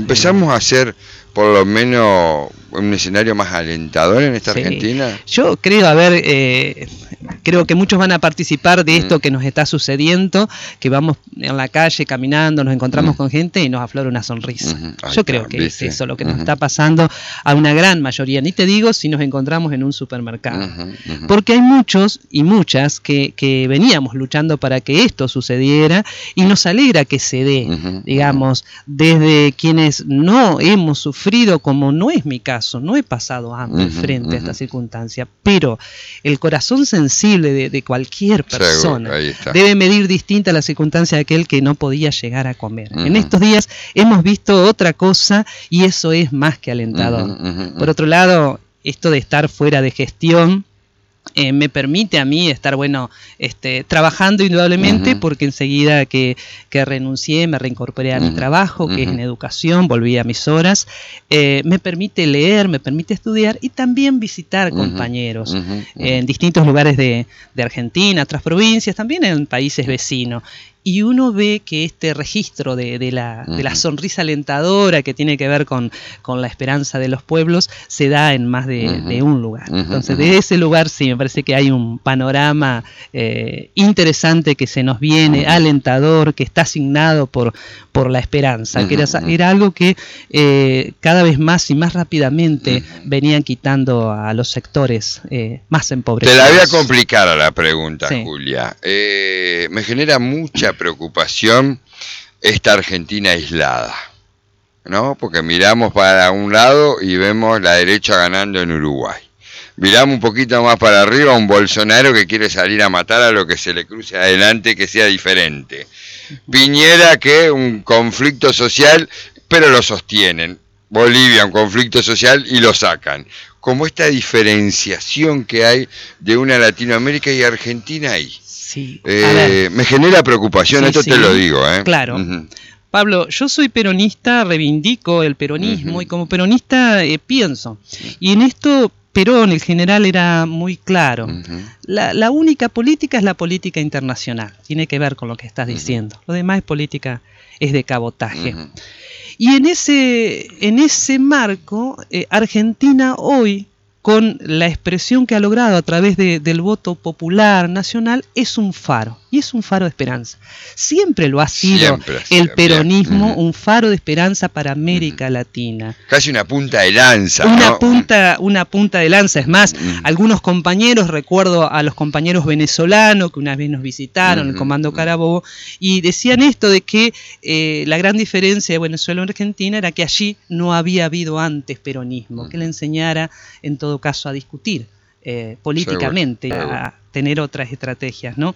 ¿Empezamos a hacer por lo menos un escenario más alentador en esta Argentina? Yo creo, creo que muchos van a participar de esto que nos está sucediendo, que vamos en la calle caminando, nos encontramos con gente y nos aflora una sonrisa. Yo creo que es eso lo que nos está pasando a una gran mayoría, ni te digo si nos encontramos en un supermercado. Porque hay muchos y muchas que veníamos luchando para que esto sucediera y nos alegra que se dé, digamos, desde quienes no hemos sufrido, como no es mi caso, no he pasado hambre frente a esta circunstancia, pero el corazón sensible de cualquier persona debe medir distinta la circunstancia de aquel que no podía llegar a comer. En estos días hemos visto otra cosa y eso es más que alentador. Por otro lado, esto de estar fuera de gestión me permite a mí estar trabajando indudablemente, porque enseguida que renuncié me reincorporé a mi trabajo, que es en educación, volví a mis horas, me permite leer, me permite estudiar y también visitar compañeros en distintos lugares de Argentina, otras provincias, también en países vecinos. Y uno ve que este registro de la sonrisa alentadora que tiene que ver con la esperanza de los pueblos se da en más de un lugar. Entonces, de ese lugar sí, me parece que hay un panorama interesante que se nos viene, alentador, que está asignado por la esperanza, que era algo que cada vez más y más rápidamente venían quitando a los sectores más empobrecidos. Te la voy a complicar la pregunta, Julia. Me genera mucha preocupación esta Argentina aislada, ¿no? Porque miramos para un lado y vemos la derecha ganando en Uruguay. Miramos un poquito más para arriba a un Bolsonaro que quiere salir a matar a lo que se le cruce adelante que sea diferente. Piñera, que un conflicto social, pero lo sostienen. Bolivia, un conflicto social y lo sacan. Como esta diferenciación que hay de una Latinoamérica y Argentina ahí. Sí. Me genera preocupación, esto te lo digo. Claro. Pablo, yo soy peronista, reivindico el peronismo y como peronista pienso. Y en esto Perón, el general, era muy claro. La única política es la política internacional. Tiene que ver con lo que estás diciendo. Lo demás es política, es de cabotaje. Y en ese marco, Argentina hoy, con la expresión que ha logrado a través del voto popular nacional, es un faro. Y es un faro de esperanza. Siempre lo ha sido el peronismo, un faro de esperanza para América Latina. Casi una punta de lanza. Una punta de lanza. Es más, algunos compañeros, recuerdo a los compañeros venezolanos que una vez nos visitaron, el Comando Carabobo, y decían esto de que la gran diferencia de Venezuela y Argentina era que allí no había habido antes peronismo, que le enseñara en todo caso a discutir políticamente, a tener otras estrategias, ¿no?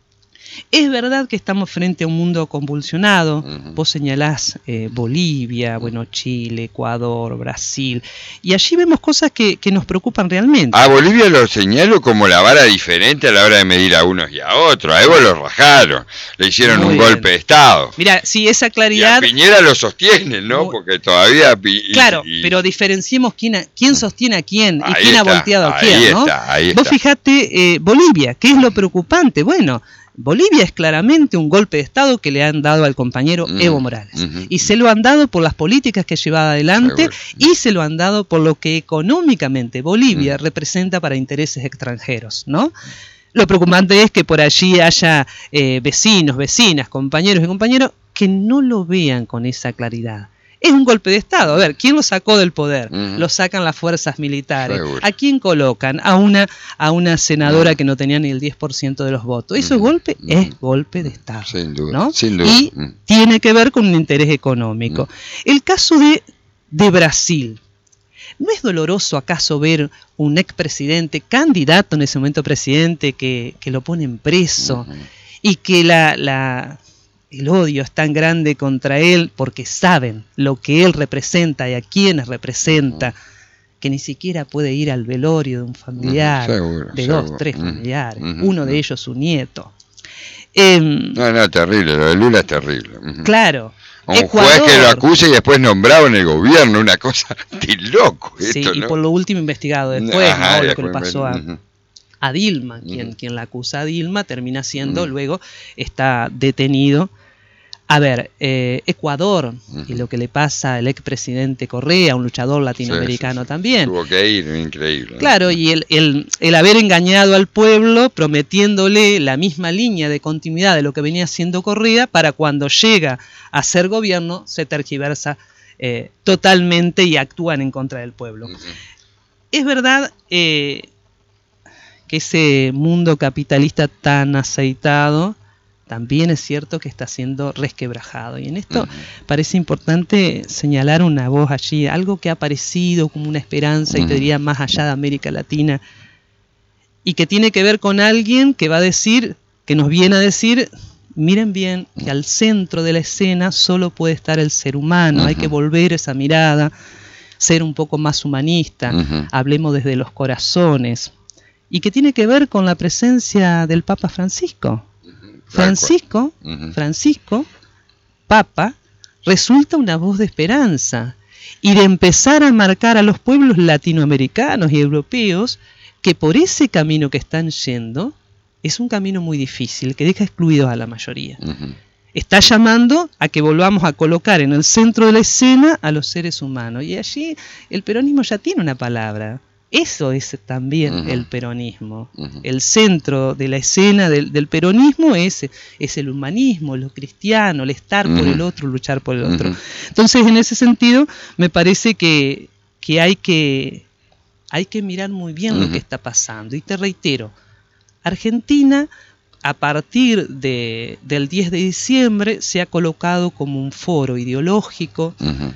Es verdad que estamos frente a un mundo convulsionado. Vos señalás Bolivia, Chile, Ecuador, Brasil, y allí vemos cosas que nos preocupan realmente. A Bolivia lo señalo como la vara diferente a la hora de medir a unos y a otros. A Evo lo rajaron, le hicieron un golpe de Estado. Mira, si esa claridad... Y a Piñera lo sostiene, ¿no? Porque todavía... Claro, pero diferenciemos quién sostiene a quién y quién ha volteado a quién, ¿no? Vos fijate, Bolivia, ¿qué es lo preocupante? Bueno, Bolivia es claramente un golpe de Estado que le han dado al compañero Evo Morales. Y se lo han dado por las políticas que llevaba adelante y se lo han dado por lo que económicamente Bolivia representa para intereses extranjeros, ¿no? Lo preocupante es que por allí haya vecinos, vecinas, compañeros y compañeros que no lo vean con esa claridad. Es un golpe de Estado. A ver, ¿quién lo sacó del poder? Lo sacan las fuerzas militares. ¿A quién colocan? A una senadora que no tenía ni el 10% de los votos. ¿Eso es golpe? Es golpe de Estado. Sin duda, ¿no? sin duda. Y tiene que ver con un interés económico. El caso de Brasil. ¿No es doloroso acaso ver un expresidente, candidato en ese momento presidente, que lo ponen preso y que el odio es tan grande contra él porque saben lo que él representa y a quienes representa, que ni siquiera puede ir al velorio de un familiar, de dos, tres familiares, uno de ellos su nieto? No, terrible, lo de Lula es terrible. Claro. Un juez que lo acusa y después nombrado en el gobierno, una cosa de loco. Sí, esto, y ¿no? por lo último investigado después, ¿no? Lo que le pasó a Dilma, quien la acusa a Dilma, termina siendo, luego está detenido. A ver, Ecuador, y lo que le pasa al expresidente Correa, un luchador latinoamericano también. Tuvo que ir, increíble. Claro, y el haber engañado al pueblo prometiéndole la misma línea de continuidad de lo que venía haciendo Correa, para cuando llega a ser gobierno se tergiversa totalmente y actúan en contra del pueblo. Es verdad que ese mundo capitalista tan aceitado también es cierto que está siendo resquebrajado. Y en esto parece importante señalar una voz allí, algo que ha aparecido como una esperanza, y te diría más allá de América Latina, y que tiene que ver con alguien que va a decir, que nos viene a decir, miren bien, que al centro de la escena solo puede estar el ser humano, hay que volver esa mirada, ser un poco más humanista, hablemos desde los corazones, y que tiene que ver con la presencia del Papa Francisco. Francisco, Papa, resulta una voz de esperanza y de empezar a marcar a los pueblos latinoamericanos y europeos que por ese camino que están yendo es un camino muy difícil, que deja excluidos a la mayoría. Está llamando a que volvamos a colocar en el centro de la escena a los seres humanos, y allí el peronismo ya tiene una palabra. Eso es también el peronismo. El centro de la escena del peronismo es el humanismo, lo cristiano, el estar por el otro, luchar por el otro. Entonces, en ese sentido, me parece que hay que mirar muy bien lo que está pasando. Y te reitero, Argentina, a partir del 10 de diciembre, se ha colocado como un foro ideológico,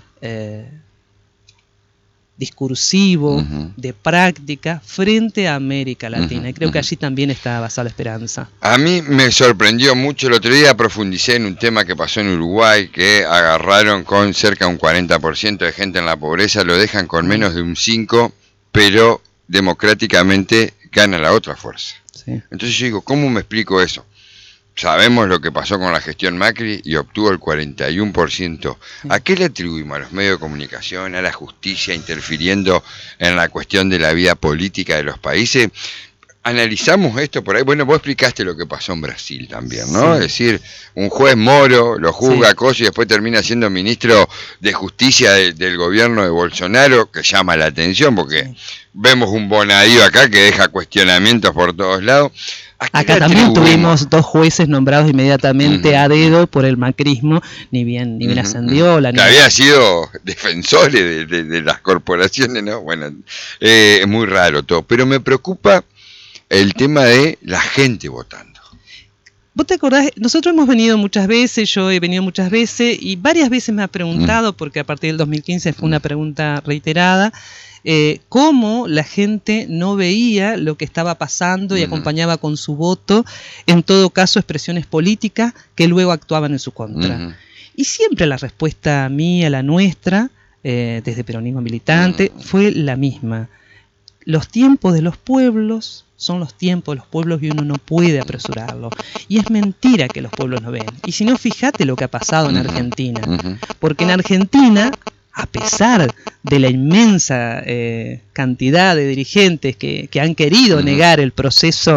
discursivo, de práctica, frente a América Latina. Y creo que allí también está basada la esperanza. A mí me sorprendió mucho, el otro día profundicé en un tema que pasó en Uruguay, que agarraron con cerca de un 40% de gente en la pobreza, lo dejan con menos de un 5%, pero democráticamente gana la otra fuerza. Sí. Entonces yo digo, ¿cómo me explico eso? Sabemos lo que pasó con la gestión Macri y obtuvo el 41%. ¿A qué le atribuimos? ¿A los medios de comunicación, a la justicia interfiriendo en la cuestión de la vida política de los países? Analizamos esto por ahí. Bueno, vos explicaste lo que pasó en Brasil también, ¿no? Sí. Es decir, un juez moro lo juzga cosas y después termina siendo ministro de justicia del gobierno de Bolsonaro, que llama la atención porque vemos un Bonadío acá que deja cuestionamientos por todos lados. Acá también tuvimos 2 jueces nombrados inmediatamente a dedo por el macrismo, ni bien ascendió. Que había sido defensores de las corporaciones, ¿no? Bueno, es muy raro todo, pero me preocupa el tema de la gente votando. ¿Vos te acordás? Nosotros hemos venido muchas veces, yo he venido muchas veces, y varias veces me ha preguntado, porque a partir del 2015 fue una pregunta reiterada, cómo la gente no veía lo que estaba pasando y acompañaba con su voto, en todo caso, expresiones políticas que luego actuaban en su contra. Y siempre la respuesta mía, la nuestra, desde Peronismo Militante, fue la misma. Los tiempos de los pueblos son los tiempos de los pueblos y uno no puede apresurarlo. Y es mentira que los pueblos no ven. Y si no, fíjate lo que ha pasado en Argentina. Porque en Argentina, a pesar de la inmensa cantidad de dirigentes que han querido negar el proceso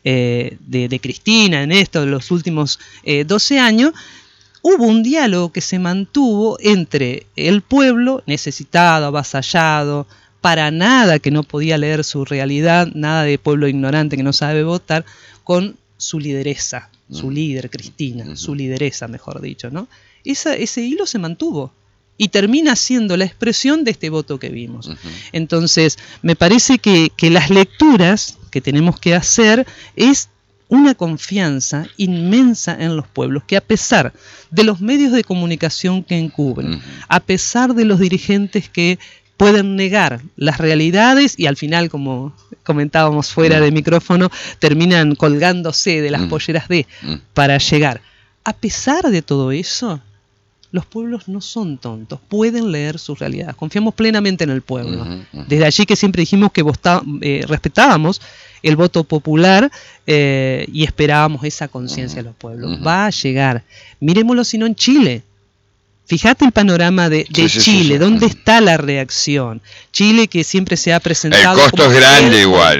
de Cristina en esto de los últimos 12 años, hubo un diálogo que se mantuvo entre el pueblo necesitado, avasallado, para nada que no podía leer su realidad, nada de pueblo ignorante que no sabe votar, con su lideresa, su líder, Cristina, su lideresa, mejor dicho, ¿no? Ese hilo se mantuvo y termina siendo la expresión de este voto que vimos. Entonces, me parece que las lecturas que tenemos que hacer es una confianza inmensa en los pueblos, que a pesar de los medios de comunicación que encubren, a pesar de los dirigentes que pueden negar las realidades y al final, como comentábamos fuera de micrófono, terminan colgándose de las polleras para llegar. A pesar de todo eso, los pueblos no son tontos, pueden leer sus realidades. Confiamos plenamente en el pueblo. Desde allí que siempre dijimos que respetábamos el voto popular y esperábamos esa conciencia de los pueblos. Va a llegar. Miremoslo si no en Chile. Fíjate el panorama de Chile, ¿dónde está la reacción? Chile, que siempre se ha presentado... El costo es grande igual, ¿eh?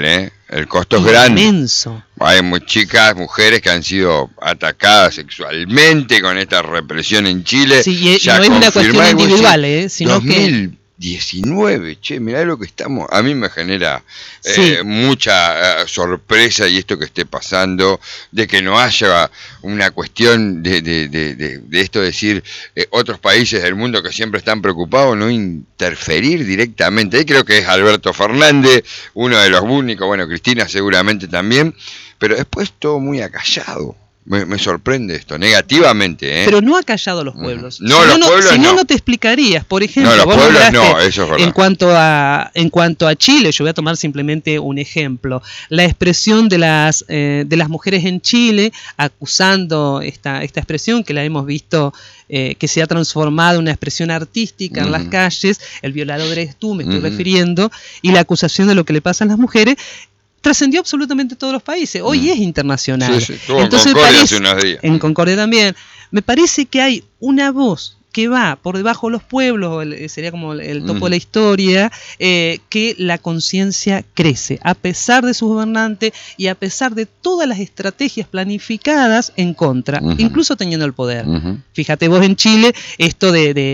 El costo es grande. Inmenso. Hay mujeres que han sido atacadas sexualmente con esta represión en Chile. Sí, y no es una cuestión individual, sino 2019, che, mirá lo que estamos. A mí me genera mucha sorpresa y esto que esté pasando, de que no haya una cuestión de esto, decir, otros países del mundo que siempre están preocupados, no interferir directamente. Ahí creo que es Alberto Fernández, uno de los únicos, bueno, Cristina seguramente también, pero después todo muy acallado. Me sorprende esto, negativamente. Pero no ha callado a los pueblos. No, los pueblos si no te explicarías. Por ejemplo, no, los pueblos no, eso es verdad. En cuanto a Chile, yo voy a tomar simplemente un ejemplo. La expresión de las mujeres en Chile, acusando esta expresión que la hemos visto, que se ha transformado en una expresión artística en las calles, el violador eres tú, me estoy refiriendo, y la acusación de lo que le pasa a las mujeres, trascendió absolutamente todos los países. Hoy es internacional. Sí, estuvo en Concordia hace unos días. En Concordia también. Me parece que hay una voz que va por debajo de los pueblos, sería como el topo de la historia, que la conciencia crece, a pesar de sus gobernantes y a pesar de todas las estrategias planificadas en contra, incluso teniendo el poder. Fíjate vos en Chile, esto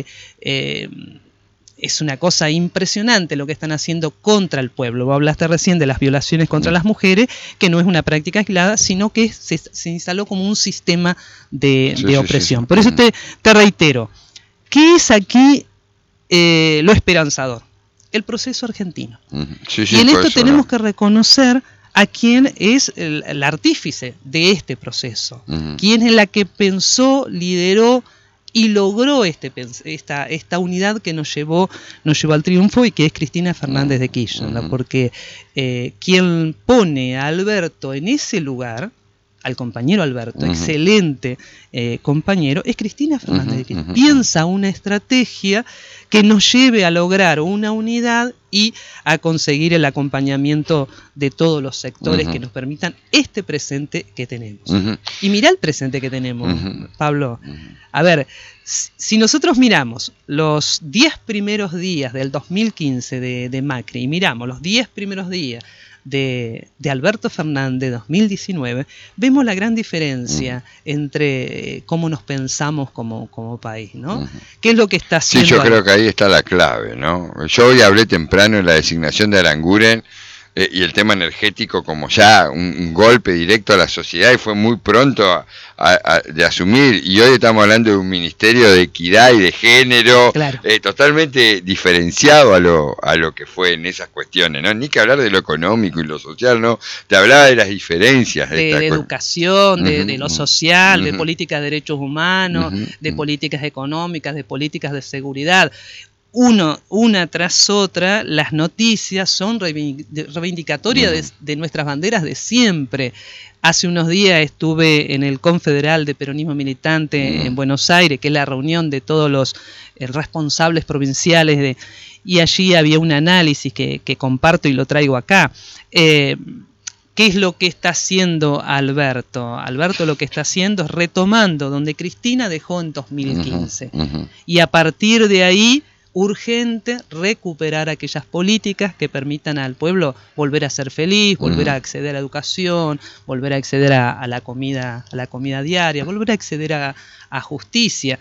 es una cosa impresionante lo que están haciendo contra el pueblo. Vos hablaste recién de las violaciones contra las mujeres, que no es una práctica aislada, sino que se instaló como un sistema de opresión. Sí. Por eso te reitero, ¿qué es aquí lo esperanzador? El proceso argentino. Y en esto tenemos que reconocer a quién es el artífice de este proceso, quién es la que pensó, lideró y logró esta unidad que nos llevó al triunfo, y que es Cristina Fernández de Kirchner, porque quien pone a Alberto en ese lugar, al compañero Alberto, excelente compañero, es Cristina Fernández de Kirchner. Piensa una estrategia que nos lleve a lograr una unidad y a conseguir el acompañamiento de todos los sectores que nos permitan este presente que tenemos. Y mirá el presente que tenemos, Pablo. A ver, si nosotros miramos los 10 primeros días del 2015 de Macri, y miramos los 10 primeros días de Alberto Fernández 2019, vemos la gran diferencia entre cómo nos pensamos como país, ¿no? ¿Qué es lo que está haciendo? Sí, yo creo que ahí está la clave, ¿no? Yo hoy hablé temprano en la designación de Aranguren y el tema energético como ya un golpe directo a la sociedad, y fue muy pronto de asumir, y hoy estamos hablando de un ministerio de equidad y de género, claro, totalmente diferenciado a lo que fue en esas cuestiones, ¿no? Ni que hablar de lo económico y lo social, ¿no? Te hablaba de las diferencias. De educación, de lo social, de políticas de derechos humanos, de políticas económicas, de políticas de seguridad. Una tras otra, las noticias son reivindicatorias de nuestras banderas de siempre. Hace unos días estuve en el Confederal de Peronismo Militante en Buenos Aires, que es la reunión de todos los responsables provinciales, y allí había un análisis que comparto y lo traigo acá. ¿Qué es lo que está haciendo Alberto? Alberto lo que está haciendo es retomando donde Cristina dejó en 2015. Y a partir de ahí, urgente recuperar aquellas políticas que permitan al pueblo volver a ser feliz, volver a acceder a la educación, volver a acceder a la comida diaria, volver a acceder a justicia.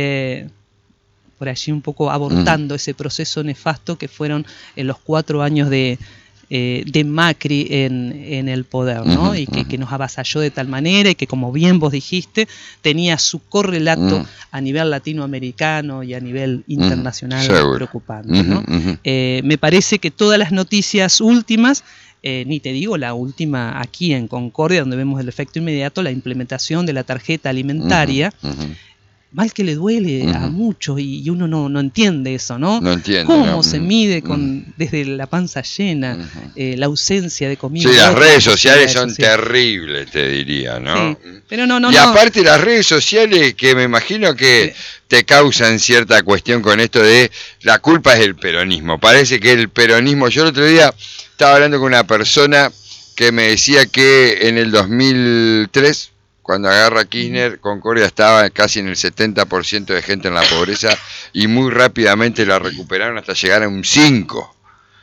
Por allí un poco abortando ese proceso nefasto que fueron en los 4 años de Macri en el poder, ¿no? Y que nos avasalló de tal manera, y que, como bien vos dijiste, tenía su correlato a nivel latinoamericano y a nivel internacional preocupante, ¿no? Me parece que todas las noticias últimas, ni te digo la última aquí en Concordia, donde vemos el efecto inmediato, la implementación de la tarjeta alimentaria, mal que le duele a muchos, y uno no entiende eso, ¿no? No entiende. ¿Cómo se mide desde la panza llena la ausencia de comida? Sí, las redes sociales son terribles, te diría, ¿no? Sí, pero no. Y aparte las redes sociales, que me imagino que te causan cierta cuestión con esto de la culpa es del peronismo. Parece que el peronismo... Yo el otro día estaba hablando con una persona que me decía que en el 2003... cuando agarra Kirchner, Concordia estaba casi en el 70% de gente en la pobreza, y muy rápidamente la recuperaron hasta llegar a un 5%.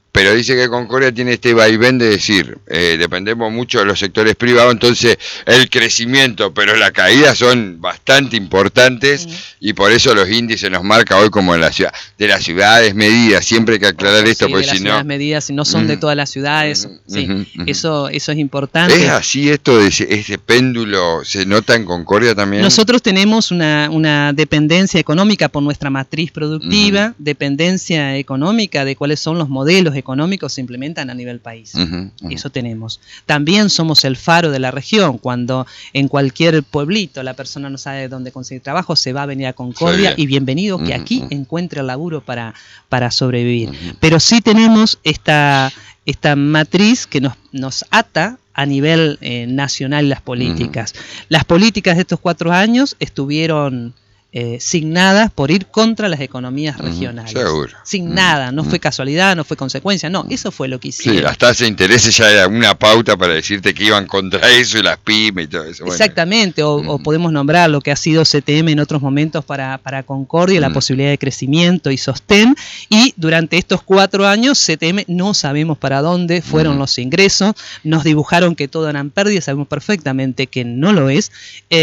pero dice que Concordia tiene este vaivén de decir, dependemos mucho de los sectores privados, entonces el crecimiento, pero la caída son bastante importantes, y por eso los índices nos marca hoy como en la ciudad, de las ciudades medidas, siempre hay que aclarar esto, porque si no... de las ciudades medidas, si no son de todas las ciudades, eso es importante. ¿Es así esto de ese péndulo, se nota en Concordia también? Nosotros tenemos una dependencia económica por nuestra matriz productiva, dependencia económica de cuáles son los modelos económicos se implementan a nivel país. Eso tenemos. También somos el faro de la región. Cuando en cualquier pueblito la persona no sabe dónde conseguir trabajo, se va a venir a Concordia y bienvenido que aquí encuentre el laburo para sobrevivir. Pero sí tenemos esta matriz que nos ata a nivel nacional las políticas. Las políticas de estos 4 años estuvieron signadas por ir contra las economías regionales. Seguro. Signada, no fue casualidad, no fue consecuencia, no, eso fue lo que hicieron. Sí, las tasas de interés ya era una pauta para decirte que iban contra eso y las pymes y todo eso. Bueno. Exactamente, o podemos nombrar lo que ha sido CTM en otros momentos para Concordia, la posibilidad de crecimiento y sostén, y durante estos 4 años CTM no sabemos para dónde fueron los ingresos, nos dibujaron que todo eran pérdidas, sabemos perfectamente que no lo es,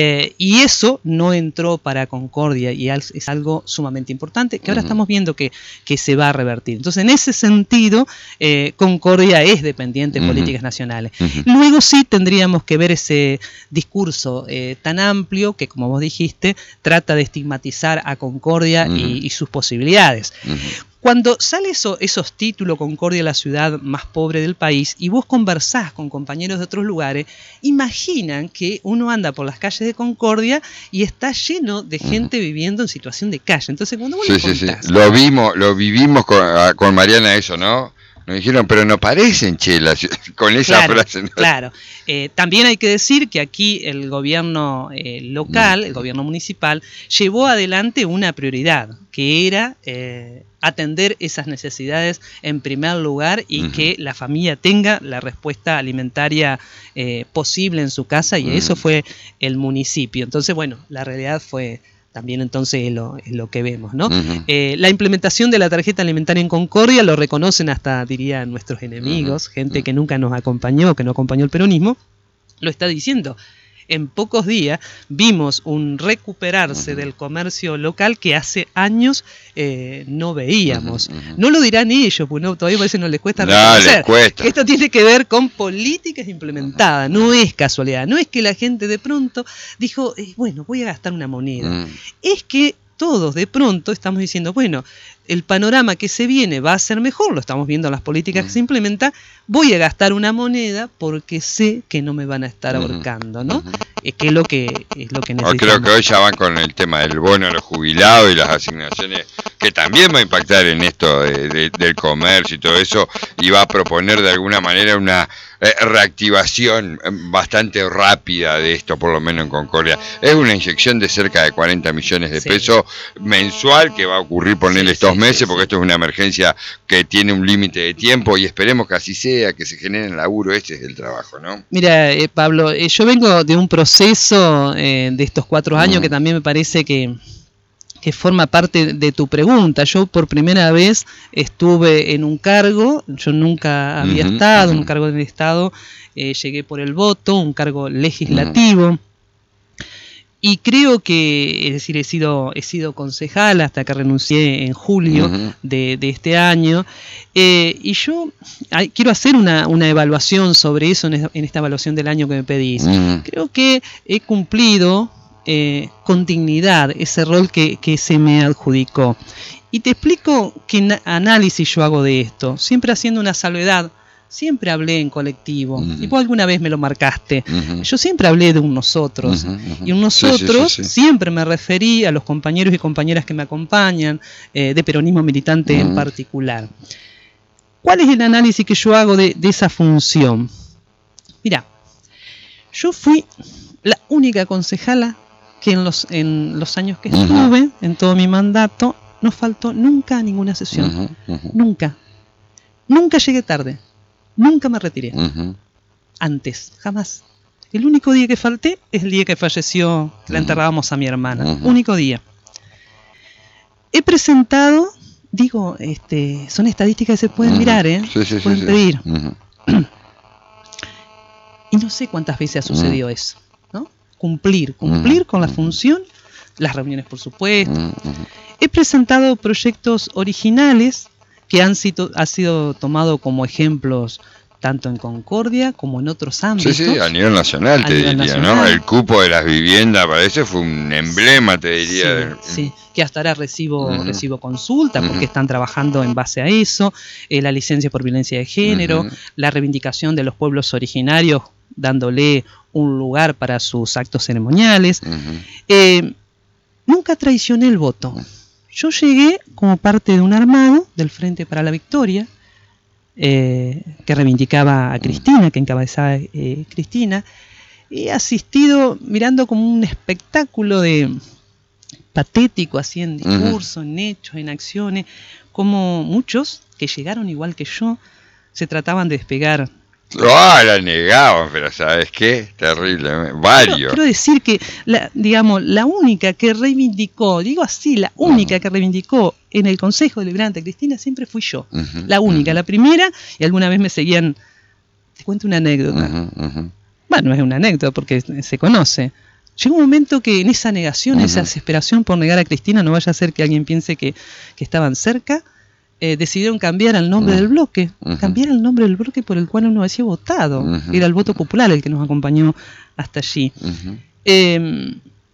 y eso no entró para Concordia, y es algo sumamente importante que ahora estamos viendo que se va a revertir. Entonces, en ese sentido, Concordia es dependiente de políticas nacionales. Luego sí tendríamos que ver ese discurso tan amplio que, como vos dijiste, trata de estigmatizar a Concordia y sus posibilidades. Cuando sale esos títulos, Concordia, la ciudad más pobre del país, y vos conversás con compañeros de otros lugares, imaginan que uno anda por las calles de Concordia y está lleno de gente viviendo en situación de calle. Entonces, cuando vos le contás, lo vivimos con Mariana eso, ¿no? Nos dijeron, pero no parecen chelas con esa frase, ¿no? Claro. También hay que decir que aquí el gobierno local, el gobierno municipal, llevó adelante una prioridad, que era atender esas necesidades en primer lugar y que la familia tenga la respuesta alimentaria posible en su casa, y eso fue el municipio. Entonces, bueno, la realidad fue... También entonces es lo que vemos, ¿no? La implementación de la tarjeta alimentaria en Concordia lo reconocen hasta, diría, nuestros enemigos, gente que nunca nos acompañó, que no acompañó el peronismo, lo está diciendo. En pocos días vimos un recuperarse del comercio local que hace años no veíamos. No lo dirán ellos, porque todavía parece que no les cuesta reconocer. Les cuesta. Esto tiene que ver con políticas implementadas, no es casualidad. No es que la gente de pronto dijo, bueno, voy a gastar una moneda. Es que todos de pronto estamos diciendo, bueno, el panorama que se viene va a ser mejor, lo estamos viendo en las políticas que se implementan, voy a gastar una moneda porque sé que no me van a estar ahorcando, ¿no? Que es lo que necesitamos. Creo que hoy ya van con el tema del bono a los jubilados y las asignaciones, que también va a impactar en esto del comercio y todo eso, y va a proponer de alguna manera una reactivación bastante rápida de esto, por lo menos en Concordia. Es una inyección de cerca de 40 millones de pesos mensual que va a ocurrir ponerle estos meses, porque esto es una emergencia que tiene un límite de tiempo, y esperemos que así sea, que se genere el laburo. Este es el trabajo, ¿no? Mira, Pablo, yo vengo de un proceso de estos 4 años que también me parece que forma parte de tu pregunta. Yo por primera vez estuve en un cargo, yo nunca había estado en un cargo del Estado, llegué por el voto, un cargo legislativo. Y creo que, es decir, he sido concejal hasta que renuncié en julio de este año, y yo quiero hacer una evaluación sobre eso en esta evaluación del año que me pedís. Creo que he cumplido con dignidad ese rol que se me adjudicó. Y te explico qué análisis yo hago de esto, siempre haciendo una salvedad. Siempre hablé en colectivo, y vos alguna vez me lo marcaste. Yo siempre hablé de un nosotros, y un nosotros siempre me referí a los compañeros y compañeras que me acompañan, de peronismo militante en particular. ¿Cuál es el análisis que yo hago de esa función? Mirá, yo fui la única concejala que en los años que estuve, en todo mi mandato, no faltó nunca a ninguna sesión. Nunca llegué tarde. Nunca me retiré. Antes, jamás. El único día que falté es el día que falleció, que la enterrábamos a mi hermana. Único día. He presentado digo, son estadísticas que se pueden mirar, se pueden pedir. Y no sé cuántas veces ha sucedido eso, ¿no? Cumplir con la función, las reuniones, por supuesto. He presentado proyectos originales que han sido tomados como ejemplos tanto en Concordia como en otros ámbitos. Sí, a nivel nacional, te diría, ¿no? El cupo de las viviendas, parece, fue un emblema, te diría. Sí, que hasta ahora recibo consulta porque están trabajando en base a eso, la licencia por violencia de género, la reivindicación de los pueblos originarios, dándole un lugar para sus actos ceremoniales. Nunca traicioné el voto. Yo llegué como parte de un armado del Frente para la Victoria, que reivindicaba a Cristina, que encabezaba Cristina. He asistido mirando como un espectáculo patético, así en discurso, en hechos, en acciones, como muchos que llegaron igual que yo se trataban de despegar. La negaban, pero ¿sabes qué? Terrible, varios. Quiero decir que, la única que reivindicó, digo así, la única que reivindicó en el Consejo Deliberante Cristina siempre fui yo. La única, la primera, y alguna vez me seguían. Te cuento una anécdota. Bueno, no es una anécdota porque se conoce. Llegó un momento que en esa negación, esa desesperación por negar a Cristina, no vaya a ser que alguien piense que estaban cerca, decidieron cambiar el nombre del bloque, cambiar el nombre del bloque por el cual uno había votado. Era el voto popular el que nos acompañó hasta allí. De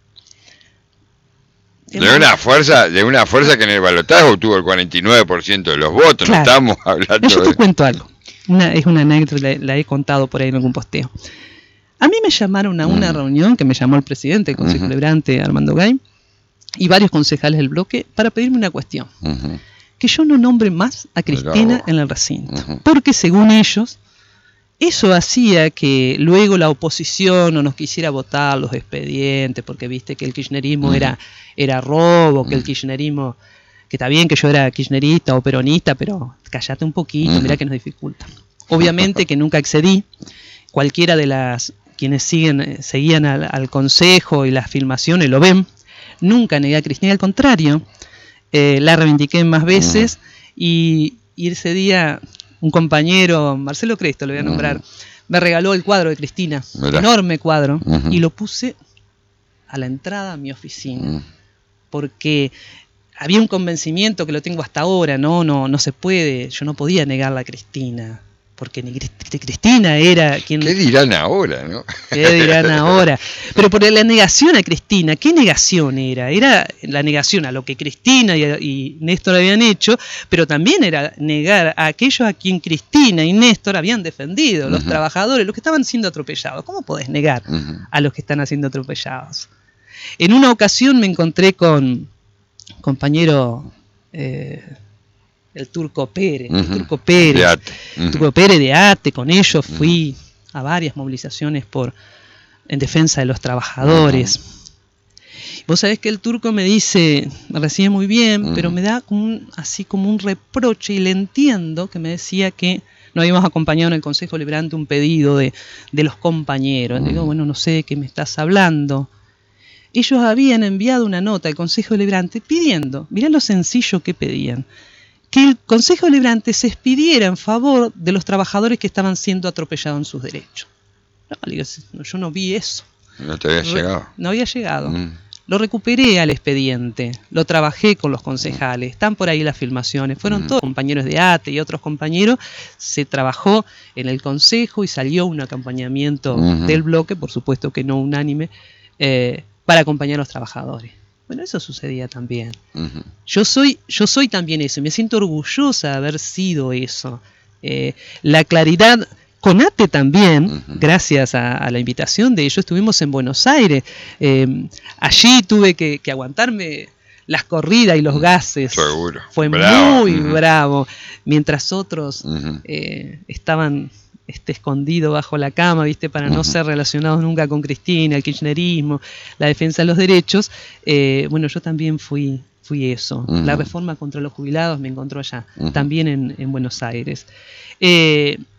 una fuerza que en el balotaje obtuvo el 49% de los votos. Claro. No estamos hablando. Yo te cuento algo. Es una anécdota, la he contado por ahí en algún posteo. A mí me llamaron a una reunión que me llamó el presidente del Consejo Deliberante, Armando Gay, y varios concejales del bloque para pedirme una cuestión. Que yo no nombre más a Cristina en el recinto. Porque según ellos, eso hacía que luego la oposición no nos quisiera votar los expedientes, porque viste que el kirchnerismo era robo, que el kirchnerismo, que está bien que yo era kirchnerista o peronista, pero cállate un poquito, mirá que nos dificulta. Obviamente que nunca accedí. Cualquiera de quienes seguían al consejo y las filmaciones lo ven. Nunca negué a Cristina, al contrario. La reivindiqué más veces y ese día un compañero, Marcelo Cresto, le voy a nombrar, me regaló el cuadro de Cristina, enorme cuadro, y lo puse a la entrada a mi oficina, porque había un convencimiento que lo tengo hasta ahora, no se puede, yo no podía negarla a Cristina. Porque ni Cristina era quien... ¿Qué dirán ahora, no? ¿Qué dirán ahora? Pero por la negación a Cristina, ¿qué negación era? Era la negación a lo que Cristina y Néstor habían hecho, pero también era negar a aquellos a quien Cristina y Néstor habían defendido, los trabajadores, los que estaban siendo atropellados. ¿Cómo podés negar a los que están siendo atropellados? En una ocasión me encontré con compañero... el Turco Pérez, Turco Pérez de ATE, con ellos fui a varias movilizaciones en defensa de los trabajadores. Vos sabés que el Turco me recibe muy bien, pero me da así como un reproche, y le entiendo, que me decía que no habíamos acompañado en el Consejo Deliberante un pedido de los compañeros. Digo, bueno, no sé de qué me estás hablando. Ellos habían enviado una nota al Consejo Deliberante pidiendo, mirá lo sencillo que pedían, que el Consejo Deliberante se expidiera en favor de los trabajadores que estaban siendo atropellados en sus derechos. Yo no vi eso. No te había llegado. No había llegado. Lo recuperé al expediente, lo trabajé con los concejales, están por ahí las filmaciones, fueron todos compañeros de ATE y otros compañeros, se trabajó en el Consejo y salió un acompañamiento del bloque, por supuesto que no unánime, para acompañar a los trabajadores. Bueno, eso sucedía también. Yo soy también eso, y me siento orgullosa de haber sido eso. La claridad, con ATE también, gracias a la invitación de ellos, estuvimos en Buenos Aires. Allí tuve que aguantarme las corridas y los gases. Seguro. Fue muy bravo. Mientras otros estaban escondido bajo la cama, ¿viste? Para no ser relacionados nunca con Cristina, el kirchnerismo, la defensa de los derechos. Bueno, yo también fui eso. La reforma contra los jubilados me encontró allá, también en Buenos Aires.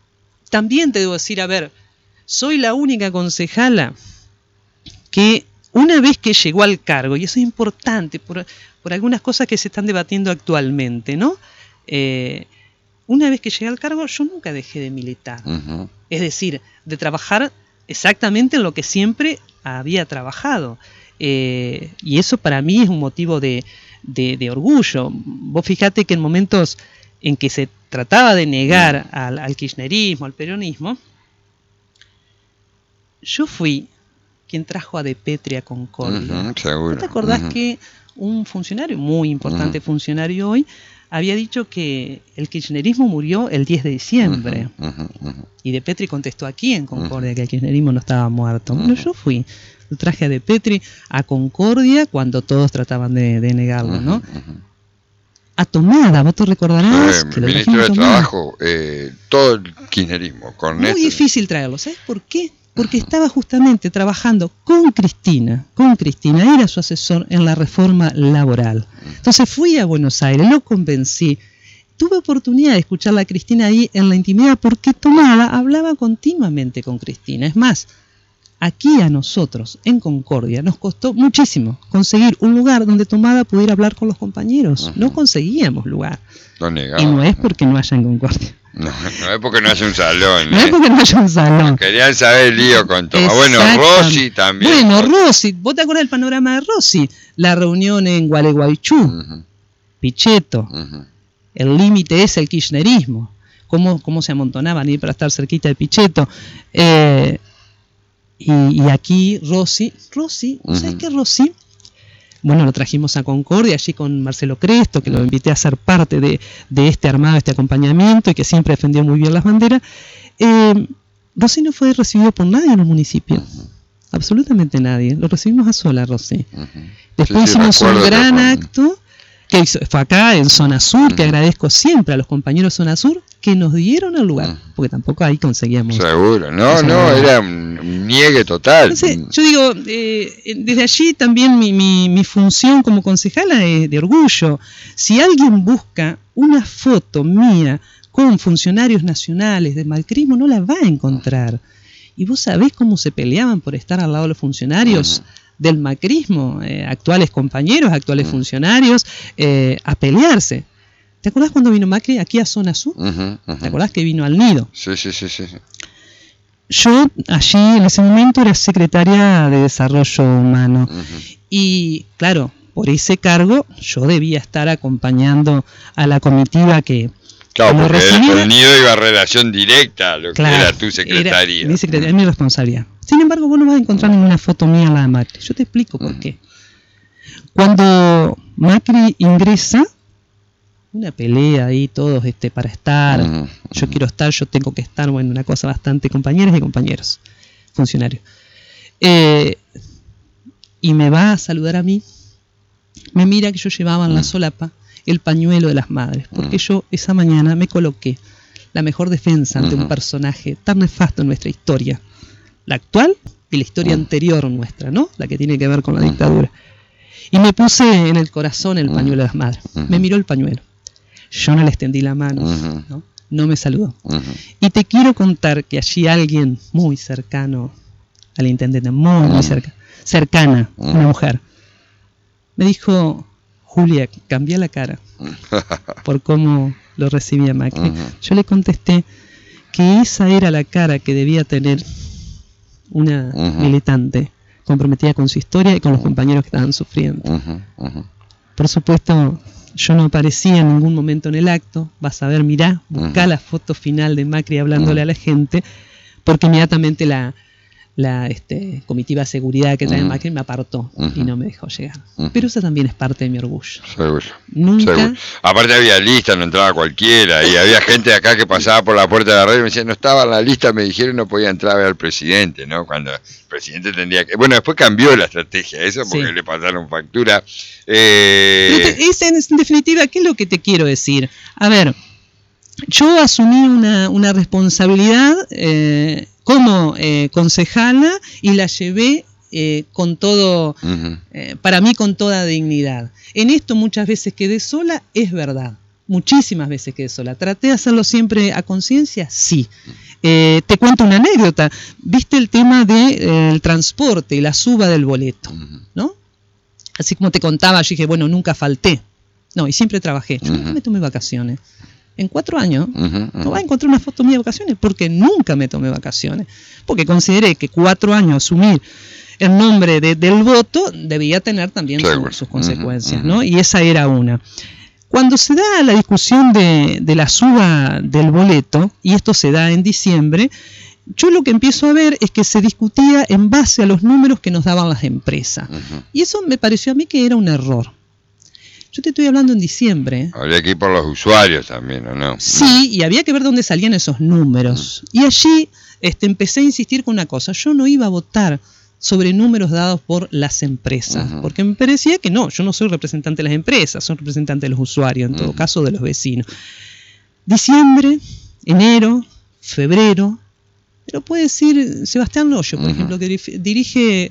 También te debo decir, soy la única concejala que una vez que llegó al cargo, y eso es importante por algunas cosas que se están debatiendo actualmente, ¿no? Una vez que llegué al cargo, yo nunca dejé de militar. Uh-huh. Es decir, de trabajar exactamente en lo que siempre había trabajado. Y eso para mí es un motivo de orgullo. Vos fijate que en momentos en que se trataba de negar al kirchnerismo, al peronismo, yo fui quien trajo a De Petri a Concordia. Seguro. ¿No te acordás que un funcionario, muy importante funcionario hoy, había dicho que el kirchnerismo murió el 10 de diciembre? Y De Petri contestó aquí en Concordia que el kirchnerismo no estaba muerto. Bueno, yo fui. Lo traje a De Petri a Concordia cuando todos trataban de negarlo, ¿no? A Tomada, vos te recordarás que lo ministro de Trabajo, todo el kirchnerismo. Muy difícil traerlo, ¿sabes por qué? Porque estaba justamente trabajando con Cristina, era su asesor en la reforma laboral. Entonces fui a Buenos Aires, lo convencí, tuve oportunidad de escucharla a Cristina ahí en la intimidad, porque Tomada hablaba continuamente con Cristina. Es más, aquí a nosotros, en Concordia, nos costó muchísimo conseguir un lugar donde Tomada pudiera hablar con los compañeros. No conseguíamos lugar. Y no es porque no haya en Concordia. No es porque no haya un salón. No es porque no haya un salón. Querían saber el lío con Tomada. Bueno, Rossi también. Bueno, Rossi, ¿vos te acordás del panorama de Rossi? La reunión en Gualeguaychú, Pichetto, el límite es el kirchnerismo. Cómo se amontonaban ahí para estar cerquita de Pichetto. Y aquí Rossi, ¿sabes qué Rossi? Bueno, lo trajimos a Concordia, allí con Marcelo Cresto, que lo invité a ser parte de este armado, este acompañamiento, y que siempre defendió muy bien las banderas. Rossi no fue recibido por nadie en el municipio, absolutamente nadie. Lo recibimos a sola, Rossi. Después hicimos un gran acto, que fue acá en Zona Sur, que agradezco siempre a los compañeros de Zona Sur, que nos dieron el lugar, porque tampoco ahí conseguíamos. Seguro, era un niegue total. Entonces, yo digo, desde allí también mi función como concejala es de orgullo. Si alguien busca una foto mía con funcionarios nacionales de macrismo, no la va a encontrar. Y vos sabés cómo se peleaban por estar al lado de los funcionarios del macrismo, actuales compañeros, actuales funcionarios, a pelearse. ¿Te acordás cuando vino Macri aquí a Zona Sur? ¿Te acordás que vino al Nido? Sí. Yo allí en ese momento era secretaria de Desarrollo Humano. Y claro, por ese cargo yo debía estar acompañando a la comitiva que... Claro, porque el Nido iba a relación directa a lo que era tu secretaría. Era mi secretaría, es mi responsabilidad. Sin embargo, vos no vas a encontrar ninguna foto mía en la de Macri. Yo te explico por qué. Cuando Macri ingresa, una pelea ahí todos para estar, yo quiero estar, yo tengo que estar, bueno, una cosa bastante compañeras y compañeros, funcionarios. Y me va a saludar a mí, me mira que yo llevaba en la solapa el pañuelo de las madres, porque yo esa mañana me coloqué la mejor defensa ante un personaje tan nefasto en nuestra historia, la actual y la historia anterior nuestra, ¿no? La que tiene que ver con la dictadura. Y me puse en el corazón el pañuelo de las madres, me miró el pañuelo. Yo no le extendí la mano, no me saludó. Y te quiero contar que allí alguien muy cercano al intendente, muy cercana, una mujer, me dijo: Julia, cambia la cara por cómo lo recibía Macri. Yo le contesté que esa era la cara que debía tener una militante comprometida con su historia y con los compañeros que estaban sufriendo. Por supuesto, yo no aparecía en ningún momento en el acto. Vas a ver, mirá, buscá la foto final de Macri hablándole a la gente, porque inmediatamente la comitiva de seguridad que trae Macri me apartó y no me dejó llegar. Pero eso también es parte de mi orgullo. Seguro. Nunca. Seguro. Aparte había lista, no entraba cualquiera, y había gente de acá que pasaba por la puerta de la radio y me decía, no estaba en la lista, me dijeron no podía entrar a ver al presidente, ¿no? Cuando el presidente tendría que... Bueno, después cambió la estrategia eso, porque le pasaron factura. En definitiva, ¿qué es lo que te quiero decir? A ver, yo asumí una responsabilidad como concejala y la llevé con todo, para mí con toda dignidad. En esto muchas veces quedé sola, es verdad, muchísimas veces quedé sola. ¿Traté de hacerlo siempre a conciencia? Sí. Te cuento una anécdota. ¿Viste el tema del transporte y la suba del boleto? ¿No? Así como te contaba, yo dije, bueno, nunca falté. No, y siempre trabajé. Yo nunca me tomé vacaciones. En 4 años no vas a encontrar una foto mía de vacaciones porque nunca me tomé vacaciones. Porque consideré que 4 años asumir el nombre del voto debía tener también sus consecuencias, ¿no? Y esa era una. Cuando se da la discusión de la suba del boleto, y esto se da en diciembre, yo lo que empiezo a ver es que se discutía en base a los números que nos daban las empresas. Y eso me pareció a mí que era un error. Yo te estoy hablando en diciembre. Habría que ir por los usuarios también, ¿o no? Sí, y había que ver dónde salían esos números. Y allí empecé a insistir con una cosa. Yo no iba a votar sobre números dados por las empresas, porque me parecía que no, yo no soy representante de las empresas, soy representante de los usuarios, en todo caso de los vecinos. Diciembre, enero, febrero, pero puede decir Sebastián Loyo, por ejemplo, que dirige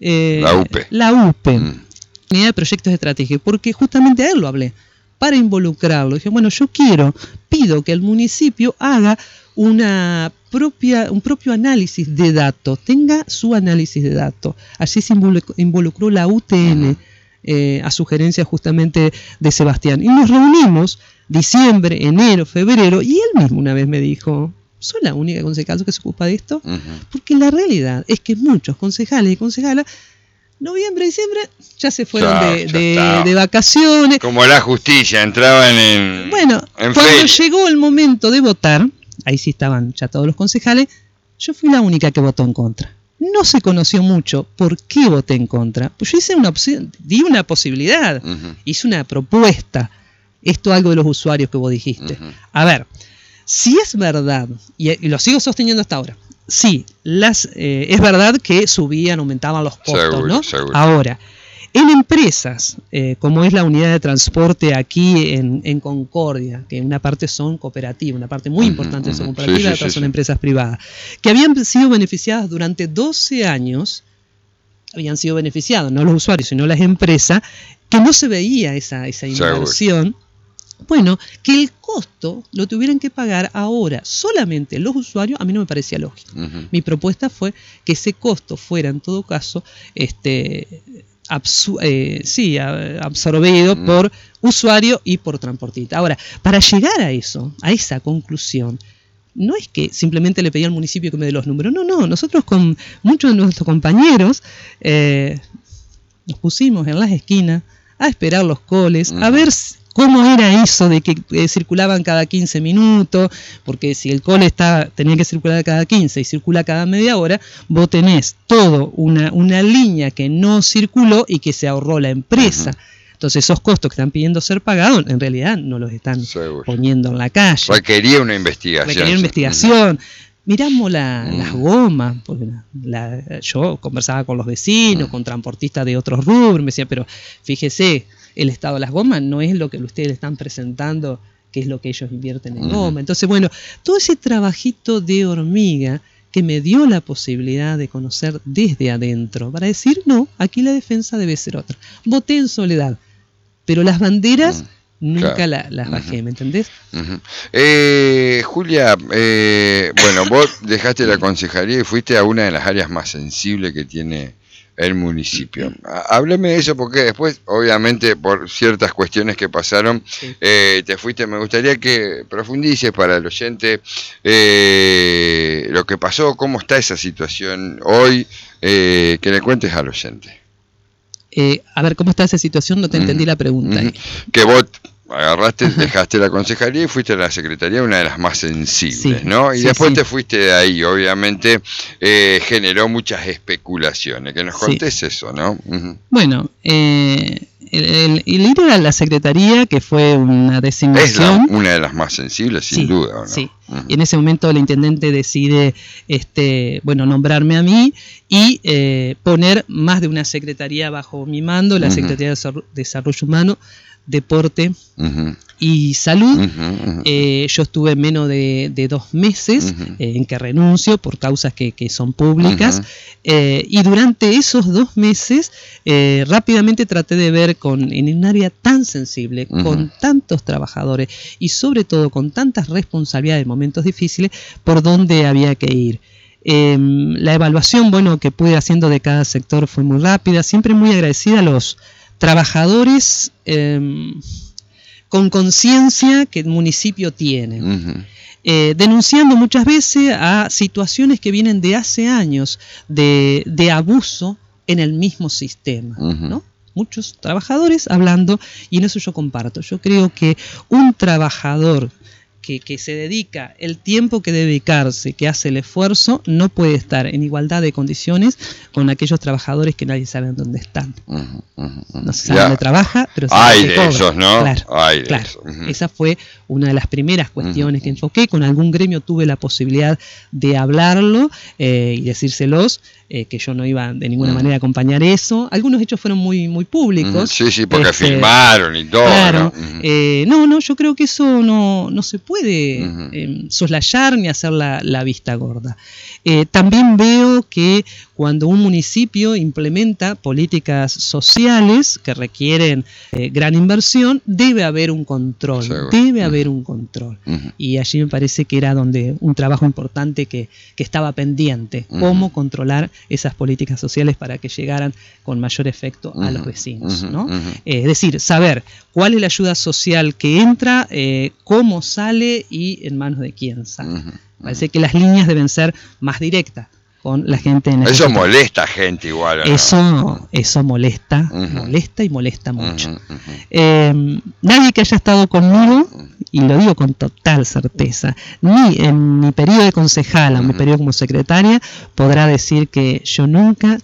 la UPE, Unidad de Proyectos Estratégicos, porque justamente a él lo hablé, para involucrarlo. Dije, bueno, pido que el municipio haga un propio análisis de datos, tenga su análisis de datos. Allí se involucró la UTN a sugerencia justamente de Sebastián. Y nos reunimos diciembre, enero, febrero, y él mismo una vez me dijo, ¿soy la única concejal que se ocupa de esto? Porque la realidad es que muchos concejales y concejalas, noviembre, diciembre, ya se fueron de vacaciones. Como la justicia, entraban en cuando feria. Llegó el momento de votar, ahí sí estaban ya todos los concejales, yo fui la única que votó en contra. No se conoció mucho por qué voté en contra. Pues yo hice di una posibilidad, hice una propuesta. Esto algo de los usuarios que vos dijiste. A ver, si es verdad, y lo sigo sosteniendo hasta ahora, sí, es verdad que subían, aumentaban los costos, seguro, ¿no? Seguro. Ahora, en empresas, como es la unidad de transporte aquí en Concordia, que una parte son cooperativas, una parte muy importante son cooperativas, y otras son empresas privadas, que habían sido beneficiadas durante 12 años, habían sido beneficiados, no los usuarios, sino las empresas, que no se veía esa inversión. Seguro. Bueno, que el costo lo tuvieran que pagar ahora solamente los usuarios, a mí no me parecía lógico. Mi propuesta fue que ese costo fuera en todo caso absorbido por usuario y por transportista. Ahora, para llegar a esa conclusión, no es que simplemente le pedí al municipio que me dé los números, no, nosotros con muchos de nuestros compañeros nos pusimos en las esquinas a esperar los coles, a ver cómo era eso de que circulaban cada 15 minutos, porque si el cole tenía que circular cada 15 y circula cada media hora, vos tenés todo una línea que no circuló y que se ahorró la empresa. Entonces esos costos que están pidiendo ser pagados, en realidad no los están poniendo en la calle. Requería una investigación. Miramos las gomas, porque yo conversaba con los vecinos, con transportistas de otros rubros, me decía, pero fíjese, el estado de las gomas no es lo que ustedes le están presentando, que es lo que ellos invierten en goma. Entonces, bueno, todo ese trabajito de hormiga que me dio la posibilidad de conocer desde adentro, para decir, no, aquí la defensa debe ser otra. Voté en soledad, pero las banderas nunca las bajé, ¿me entendés? Julia, bueno, vos dejaste la concejalía y fuiste a una de las áreas más sensibles que tiene el municipio. Háblame de eso porque después, obviamente, por ciertas cuestiones que pasaron, te fuiste. Me gustaría que profundices para el oyente lo que pasó, cómo está esa situación hoy, que le cuentes al oyente. A ver, ¿cómo está esa situación? No te entendí la pregunta. Que vos dejaste la concejalía y fuiste a la secretaría, una de las más sensibles, ¿no? Y después te fuiste de ahí, obviamente generó muchas especulaciones. Que nos contés eso, ¿no? Bueno, el ir a la secretaría, que fue una designación. Es una de las más sensibles, sin duda, ¿no? Sí. Y en ese momento el intendente decide nombrarme a mí y poner más de una secretaría bajo mi mando, la Secretaría de Desarrollo Humano, deporte y salud. Yo estuve menos de 2 meses en que renuncio por causas que son públicas, y durante esos 2 meses rápidamente traté de ver en un área tan sensible, con tantos trabajadores y sobre todo con tantas responsabilidades en momentos difíciles, por dónde había que ir. La evaluación, que pude ir haciendo de cada sector fue muy rápida, siempre muy agradecida a los trabajadores con conciencia que el municipio tiene, denunciando muchas veces a situaciones que vienen de hace años de abuso en el mismo sistema, ¿no? Muchos trabajadores hablando, y en eso yo comparto. Yo creo que un trabajador que se dedica el tiempo que debe dedicarse, que hace el esfuerzo, no puede estar en igualdad de condiciones con aquellos trabajadores que nadie sabe dónde están. No se sabe dónde trabaja, pero sabe dónde cobra. Esos, ¿no? Claro. Esa fue una de las primeras cuestiones que enfoqué. Con algún gremio tuve la posibilidad de hablarlo y decírselos, que yo no iba de ninguna manera a acompañar eso. Algunos hechos fueron muy, muy públicos. Sí, porque filmaron y todo. Claro. ¿no? Yo creo que eso no se puede soslayar ni hacer la vista gorda. También veo que cuando un municipio implementa políticas sociales que requieren gran inversión, debe haber un control. Seguro. Debe haber un control. Y allí me parece que era donde un trabajo importante que estaba pendiente. Cómo controlar esas políticas sociales para que llegaran con mayor efecto a los vecinos, ¿no? Es decir, saber cuál es la ayuda social que entra, cómo sale y en manos de quién sale. Parece que las líneas deben ser más directas con la gente en eso molesta a gente igual, ¿no? Eso molesta y molesta mucho. Nadie que haya estado conmigo, y lo digo con total certeza, ni en mi periodo de concejala, mi periodo como secretaria, podrá decir que yo nunca,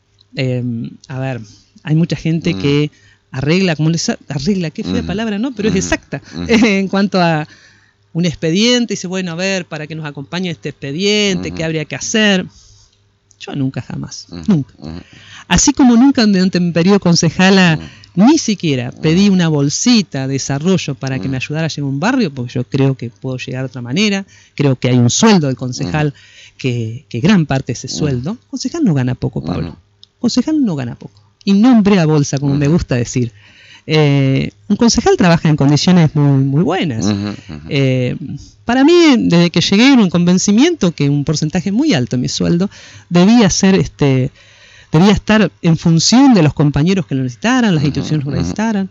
hay mucha gente que arregla, qué fea palabra, ¿no? Pero es exacta, en cuanto a un expediente, dice, para que nos acompañe este expediente, ¿qué habría que hacer? Yo nunca, jamás, nunca. Así como nunca durante mi periodo concejala ni siquiera pedí una bolsita de desarrollo para que me ayudara a llegar a un barrio, porque yo creo que puedo llegar de otra manera, creo que hay un sueldo del concejal que gran parte de ese sueldo, concejal no gana poco, Pablo, concejal no gana poco, y no emplea bolsa, como me gusta decir. Un concejal trabaja en condiciones muy, muy buenas. Para mí, desde que llegué, era un convencimiento que un porcentaje muy alto de mi sueldo debía estar en función de los compañeros que lo necesitaran, las instituciones que lo necesitaran,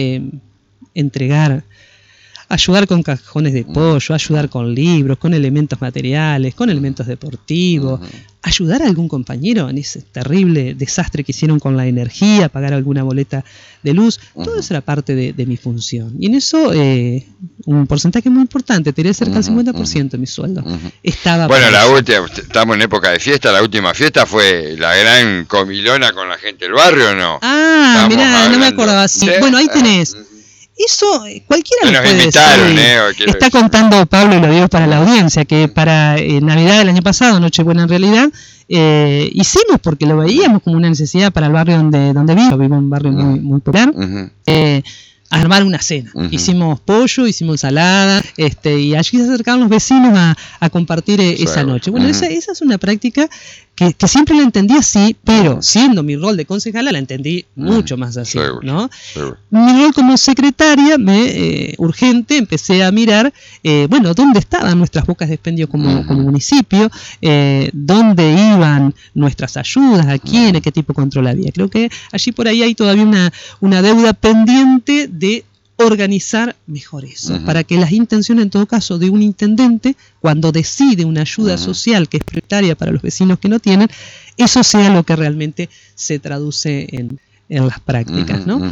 ayudar con cajones de pollo, ayudar con libros, con elementos materiales, con elementos deportivos, ayudar a algún compañero en ese terrible desastre que hicieron con la energía, pagar alguna boleta de luz, todo eso era parte de mi función. Y en eso, un porcentaje muy importante, tenía cerca del 50% de mi sueldo. Estaba estamos en época de fiesta, la última fiesta fue la gran comilona con la gente del barrio, ¿no? Mirá, no me acordaba así. Bueno, ahí tenés. Eso cualquiera lo puede decir. Está contando Pablo, y lo digo para la audiencia, que para Navidad del año pasado, Nochebuena en realidad, hicimos, porque lo veíamos como una necesidad para el barrio donde vivo en un barrio muy, muy popular, armar una cena. Hicimos pollo, hicimos ensalada, y allí se acercaron los vecinos a compartir esa noche. Bueno, esa es una práctica que siempre la entendí así, pero siendo mi rol de concejala la entendí mucho más así, ¿no? Mi rol como secretaria, urgente, empecé a mirar, dónde estaban nuestras bocas de expendio como municipio, dónde iban nuestras ayudas, a quién, qué tipo de control había. Creo que allí por ahí hay todavía una deuda pendiente de organizar mejor eso, para que las intenciones, en todo caso, de un intendente, cuando decide una ayuda social que es prioritaria para los vecinos que no tienen, eso sea lo que realmente se traduce en las prácticas, ¿no?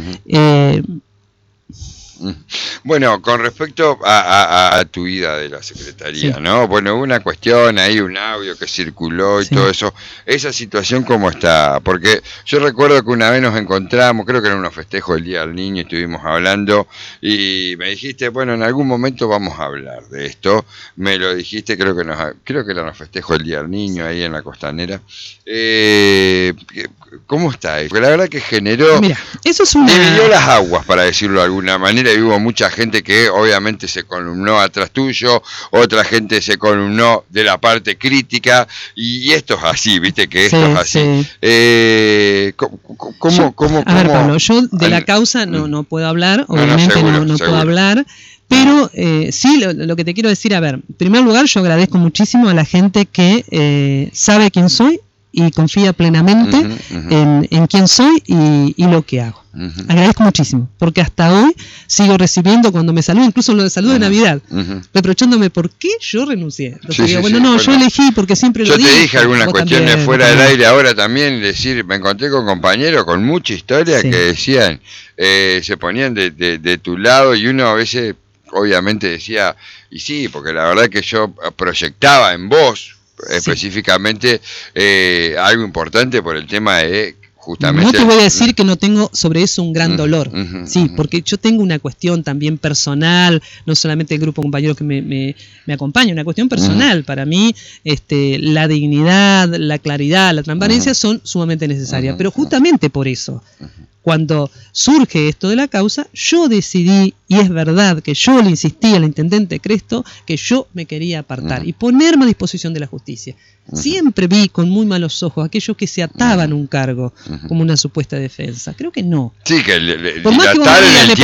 Bueno, con respecto a tu vida de la secretaría, ¿no? Bueno, hubo una cuestión ahí, un audio que circuló y todo eso. Esa situación, ¿cómo está? Porque yo recuerdo que una vez nos encontramos, creo que era unos festejos del Día del Niño, estuvimos hablando y me dijiste, en algún momento vamos a hablar de esto. Me lo dijiste, creo que eran los festejos del Día del Niño ahí en la Costanera. ¿cómo está? Porque la verdad que generó, mira, eso es dividió las aguas, para decirlo de alguna manera, y hubo mucha gente que obviamente se columnó atrás tuyo, otra gente se columnó de la parte crítica, y esto es así, viste que esto es así. Sí. ¿Cómo? A ver, Pablo, yo de la causa no puedo hablar, obviamente no puedo hablar. Pero sí, lo que te quiero decir, a ver, en primer lugar yo agradezco muchísimo a la gente que sabe quién soy y confía plenamente en quién soy y lo que hago. Agradezco muchísimo, porque hasta hoy sigo recibiendo cuando me saludan, incluso lo de salud de Navidad, reprochándome por qué yo renuncié. Yo elegí porque siempre lo dije. Yo te dije algunas cuestiones fuera del aire ahora también, decir, me encontré con compañeros con mucha historia que decían, se ponían de tu lado, y uno a veces obviamente decía, y sí, porque la verdad que yo proyectaba en vos específicamente algo importante por el tema de justamente... No te voy a decir que no tengo sobre eso un gran dolor, porque yo tengo una cuestión también personal, no solamente el grupo de compañeros que me acompaña, una cuestión personal. Para mí la dignidad, la claridad, la transparencia son sumamente necesarias, pero justamente por eso, cuando surge esto de la causa, yo decidí, y es verdad que yo le insistí al intendente Cresto, que yo me quería apartar y ponerme a disposición de la justicia. Siempre vi con muy malos ojos a aquellos que se ataban a un cargo como una supuesta defensa. Creo que no. Sí, que por más que vos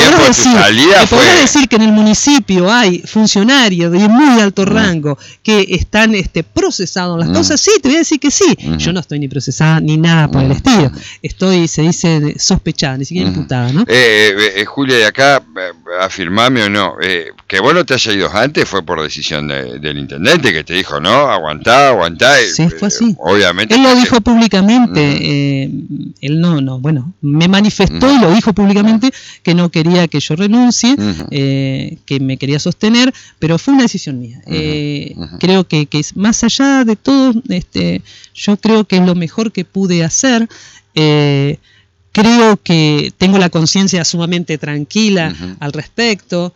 me podrás decir que en el municipio hay funcionarios de muy alto rango que están procesados en las causas, sí, te voy a decir que sí. Yo no estoy ni procesada ni nada por el estilo. Estoy, se dice, sospechada, ni siquiera imputada, ¿no? Julia, de acá, afirmame o no, que vos no te hayas ido antes fue por decisión del intendente, que te dijo, no, aguantá. Sí, fue así. Obviamente. Él lo dijo públicamente, él bueno, me manifestó y lo dijo públicamente que no quería que yo renuncie, que me quería sostener, pero fue una decisión mía. Creo que es más allá de todo, yo creo que es lo mejor que pude hacer. Creo que tengo la conciencia sumamente tranquila al respecto.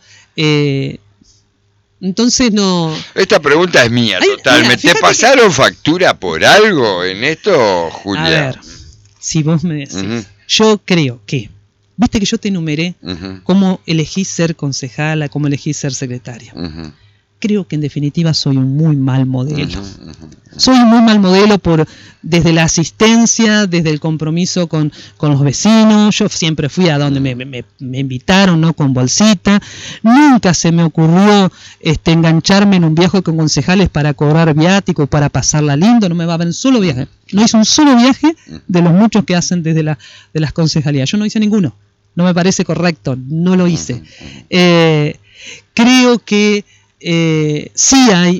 Entonces no... Esta pregunta es mía, totalmente. ¿Te pasaron factura por algo en esto, Julia? A ver, si vos me decís, yo creo que... Viste que yo te enumeré cómo elegí ser concejala, cómo elegí ser secretaria. Creo que en definitiva soy un muy mal modelo. Soy un muy mal modelo desde la asistencia, desde el compromiso con los vecinos. Yo siempre fui a donde me invitaron, ¿no? Con bolsita. Nunca se me ocurrió engancharme en un viaje con concejales para cobrar viático, para pasarla lindo. No me va a ver un solo viaje. No hice un solo viaje de los muchos que hacen desde de las concejalías. Yo no hice ninguno. No me parece correcto. No lo hice. Creo que sí hay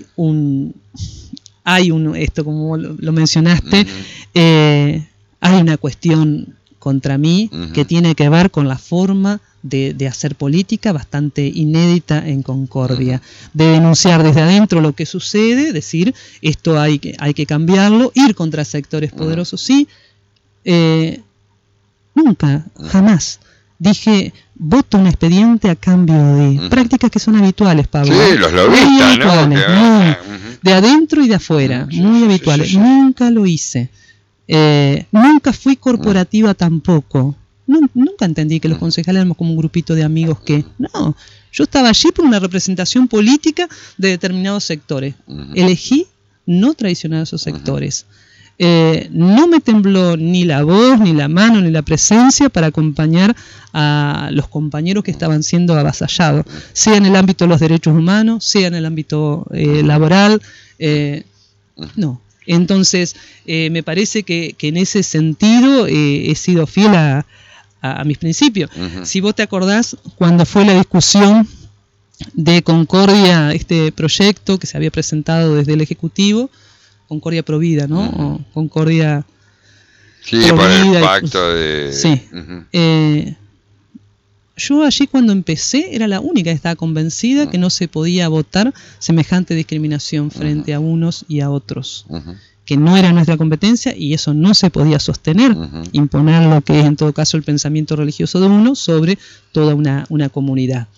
esto como lo mencionaste, hay una cuestión contra mí que tiene que ver con la forma de hacer política bastante inédita en Concordia, de denunciar desde adentro lo que sucede, decir esto hay que cambiarlo, ir contra sectores poderosos, sí. Nunca, jamás dije voto un expediente a cambio de prácticas que son habituales, Pablo. Sí, los lobistas, ¿no? De adentro y de afuera, muy habituales. Nunca lo hice. Nunca fui corporativa tampoco. Nunca entendí que los concejales éramos como un grupito de amigos que... No, yo estaba allí por una representación política de determinados sectores. Elegí no traicionar a esos sectores. No me tembló ni la voz, ni la mano, ni la presencia para acompañar a los compañeros que estaban siendo avasallados, sea en el ámbito de los derechos humanos, sea en el ámbito laboral. No. Entonces, me parece que en ese sentido he sido fiel a mis principios. Si vos te acordás, cuando fue la discusión de Concordia, este proyecto que se había presentado desde el Ejecutivo, Concordia Provida, ¿no? O Concordia... Sí, por el pacto de... Sí. Yo allí cuando empecé era la única que estaba convencida que no se podía votar semejante discriminación frente a unos y a otros. Que no era nuestra competencia y eso no se podía sostener. Imponer lo que es en todo caso el pensamiento religioso de uno sobre toda una comunidad.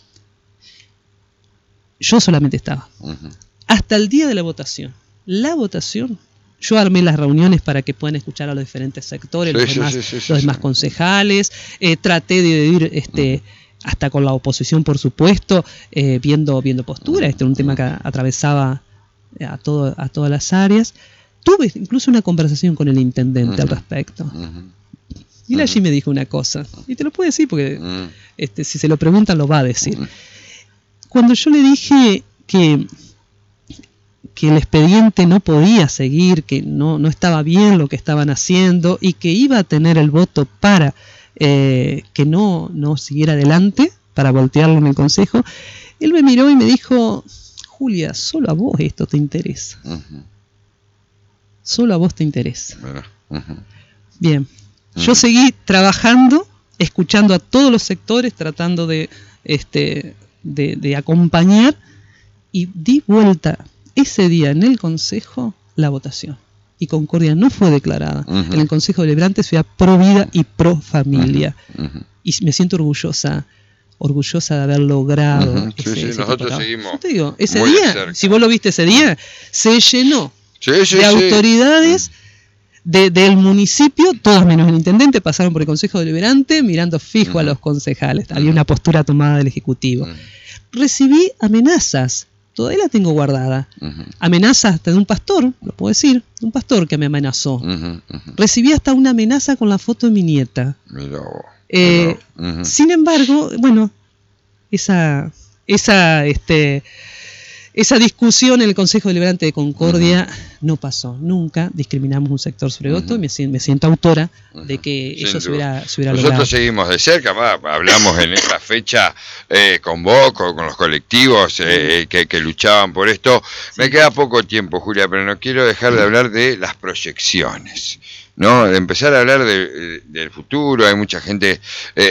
Yo solamente estaba. Hasta el día de la votación. La votación yo armé las reuniones para que puedan escuchar a los diferentes sectores, los demás concejales, traté de ir hasta con la oposición, por supuesto, viendo postura. Este era un tema que atravesaba a todas las áreas. Tuve incluso una conversación con el intendente al respecto. Y él allí me dijo una cosa, y te lo puedo decir porque si se lo preguntan lo va a decir. Cuando yo le dije que el expediente no podía seguir, que no estaba bien lo que estaban haciendo y que iba a tener el voto para que no siguiera adelante, para voltearlo en el consejo, él me miró y me dijo: Julia, solo a vos esto te interesa. Solo a vos te interesa. Bien, yo seguí trabajando, escuchando a todos los sectores, tratando de acompañar, y di vuelta ese día en el consejo la votación. Y Concordia no fue declarada. En el Consejo Deliberante se veía pro vida y pro familia. Y me siento orgullosa de haber logrado ese nosotros seguimos. Yo te digo, ese día, si vos lo viste ese día, se llenó de autoridades del municipio, todas menos el intendente, pasaron por el Consejo Deliberante mirando fijo a los concejales. Había una postura tomada del Ejecutivo. Recibí amenazas. Todavía la tengo guardada. Amenazas hasta de un pastor, lo puedo decir, de un pastor que me amenazó. Recibí hasta una amenaza con la foto de mi nieta. Sin embargo, bueno, esa discusión en el Consejo Deliberante de Concordia no pasó nunca. Discriminamos un sector sobre otro y me siento autora de que eso se hubiera logrado. Nosotros seguimos de cerca, hablamos en esta fecha con vos, con los colectivos que luchaban por esto. Me queda poco tiempo, Julia, pero no quiero dejar de hablar de las proyecciones, ¿no? De empezar a hablar del futuro. Hay mucha gente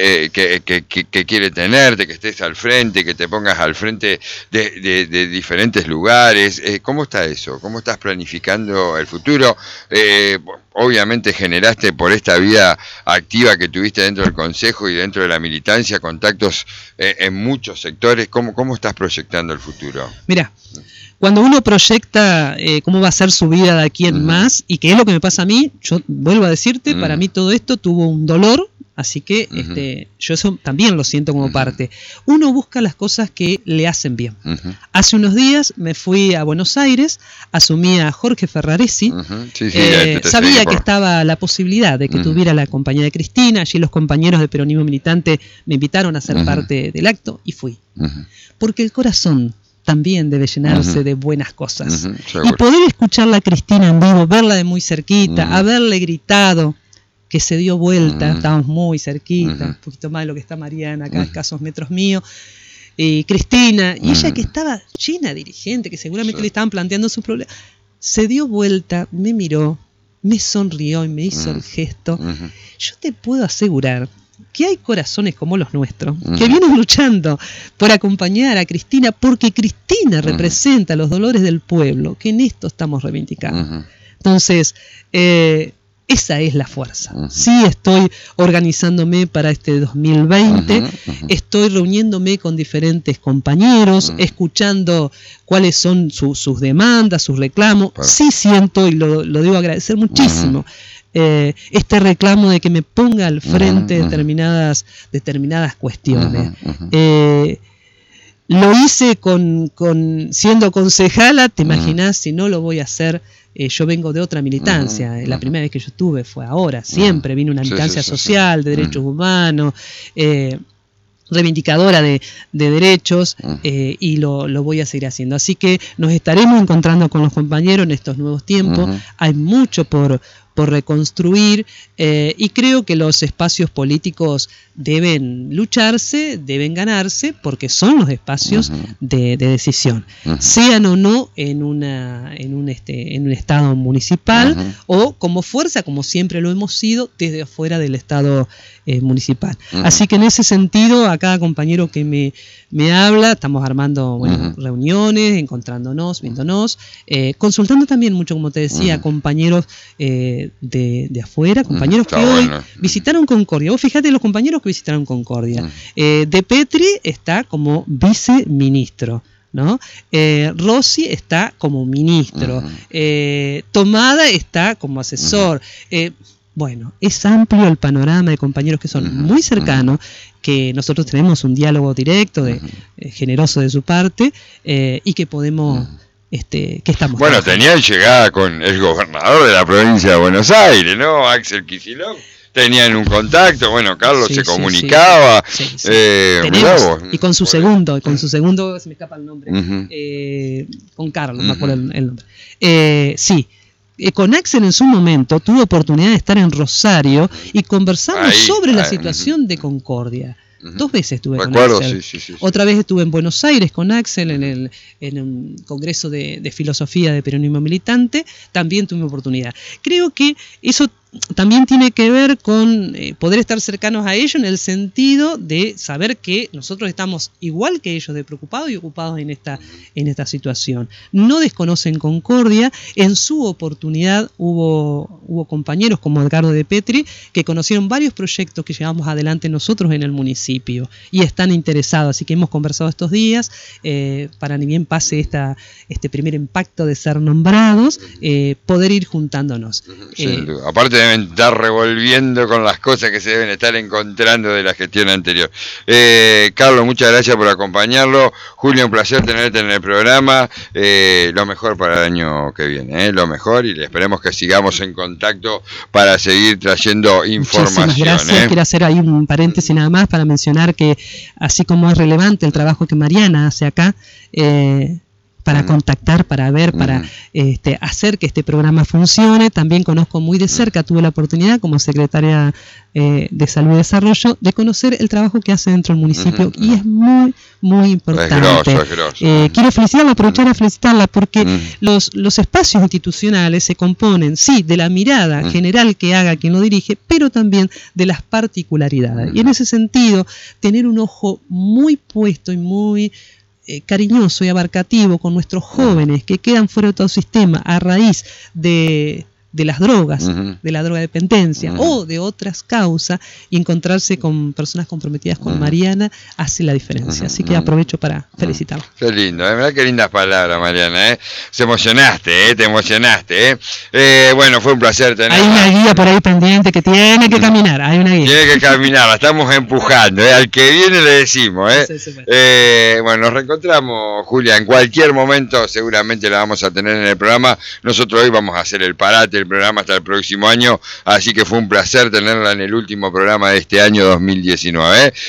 que quiere tenerte, que estés al frente, que te pongas al frente de diferentes lugares. ¿Cómo está eso? ¿Cómo estás planificando el futuro? Obviamente generaste por esta vida activa que tuviste dentro del Consejo y dentro de la militancia contactos en muchos sectores. ¿Cómo estás proyectando el futuro? Mira, cuando uno proyecta cómo va a ser su vida de aquí en más, y que es lo que me pasa a mí, yo vuelvo a decirte, para mí todo esto tuvo un dolor, así que yo eso también lo siento como parte. Uno busca las cosas que le hacen bien. Hace unos días me fui a Buenos Aires, asumí a Jorge Ferraresi, sabía que estaba la posibilidad de que tuviera la compañía de Cristina. Allí los compañeros de Peronismo Militante me invitaron a ser parte del acto y fui. Porque el corazón también debe llenarse de buenas cosas. Y poder escucharla a Cristina en vivo, verla de muy cerquita, haberle gritado que se dio vuelta, estábamos muy cerquita, un poquito más de lo que está Mariana, acá a escasos metros míos, y Cristina, y ella que estaba llena de dirigentes, que seguramente le estaban planteando sus problemas, se dio vuelta, me miró, me sonrió y me hizo el gesto. Yo te puedo asegurar que hay corazones como los nuestros, que vienen luchando por acompañar a Cristina, porque Cristina representa los dolores del pueblo, que en esto estamos reivindicando. Entonces, esa es la fuerza. Sí, estoy organizándome para este 2020, estoy reuniéndome con diferentes compañeros, escuchando cuáles son sus demandas, sus reclamos. Sí siento, y lo debo agradecer muchísimo, este reclamo de que me ponga al frente determinadas cuestiones. Lo hice siendo concejala, te imaginás, si no lo voy a hacer. Yo vengo de otra militancia, la primera vez que yo estuve fue ahora, siempre vino una militancia social, de derechos humanos, reivindicadora de derechos, y lo voy a seguir haciendo. Así que nos estaremos encontrando con los compañeros en estos nuevos tiempos. Hay mucho por reconstruir, y creo que los espacios políticos deben lucharse, deben ganarse, porque son los espacios de decisión, sean o no en un estado municipal, o como fuerza, como siempre lo hemos sido, desde afuera del estado municipal. Así que en ese sentido, a cada compañero que me habla, estamos armando reuniones, encontrándonos, viéndonos, consultando también mucho, como te decía, compañeros de afuera, compañeros que hoy visitaron Concordia. Vos fíjate los compañeros que visitaron Concordia. De Petri está como viceministro. ¿no? Rossi está como ministro, Tomada está como asesor. Bueno, es amplio el panorama de compañeros que son muy cercanos, que nosotros tenemos un diálogo directo, generoso de su parte, y que podemos... que estamos bueno, tenían llegada con el gobernador de la provincia de Buenos Aires, ¿no? Axel Kicillof. Tenían un contacto, bueno, Carlos se comunicaba. Y con su segundo, se me escapa el nombre, con Carlos, me acuerdo el nombre. Con Axel en su momento tuve oportunidad de estar en Rosario y conversamos sobre la situación de Concordia. 2 veces estuve con Axel. Otra vez estuve en Buenos Aires con Axel en un congreso de filosofía de peronismo militante. También tuve oportunidad. Creo que eso también tiene que ver con poder estar cercanos a ellos en el sentido de saber que nosotros estamos igual que ellos de preocupados y ocupados en esta situación. No desconocen Concordia. En su oportunidad hubo compañeros como Edgardo de Petri que conocieron varios proyectos que llevamos adelante nosotros en el municipio y están interesados, así que hemos conversado estos días para ni bien pase este primer impacto de ser nombrados, poder ir juntándonos. Aparte deben estar revolviendo con las cosas que se deben estar encontrando de la gestión anterior. Carlos, muchas gracias por acompañarlo. Julio, un placer tenerte en el programa. Lo mejor para el año que viene, lo mejor, y esperemos que sigamos en contacto para seguir trayendo información. Muchísimas gracias. Quiero hacer ahí un paréntesis nada más para mencionar que así como es relevante el trabajo que Mariana hace acá, para contactar, para ver, para hacer que este programa funcione. También conozco muy de cerca, tuve la oportunidad como secretaria de Salud y Desarrollo de conocer el trabajo que hace dentro del municipio y es muy, muy importante. Es grosso. Quiero felicitarla, aprovechar a felicitarla porque los espacios institucionales se componen, sí, de la mirada general que haga quien lo dirige, pero también de las particularidades. Y en ese sentido, tener un ojo muy puesto y muy cariñoso y abarcativo con nuestros jóvenes que quedan fuera de todo sistema a raíz de las drogas, de la drogadependencia o de otras causas, y encontrarse con personas comprometidas con Mariana hace la diferencia. Así que aprovecho para felicitarla. Qué lindo, verdad, qué lindas palabras, Mariana. Se emocionaste, te emocionaste. Bueno, fue un placer tener. Hay una guía por ahí pendiente que tiene que caminar. Hay una guía. Tiene que caminar, la estamos empujando. Al que viene le decimos. Bueno, nos reencontramos, Julia, en cualquier momento. Seguramente la vamos a tener en el programa. Nosotros hoy vamos a hacer el parate, el programa hasta el próximo año, así que fue un placer tenerla en el último programa de este año 2019.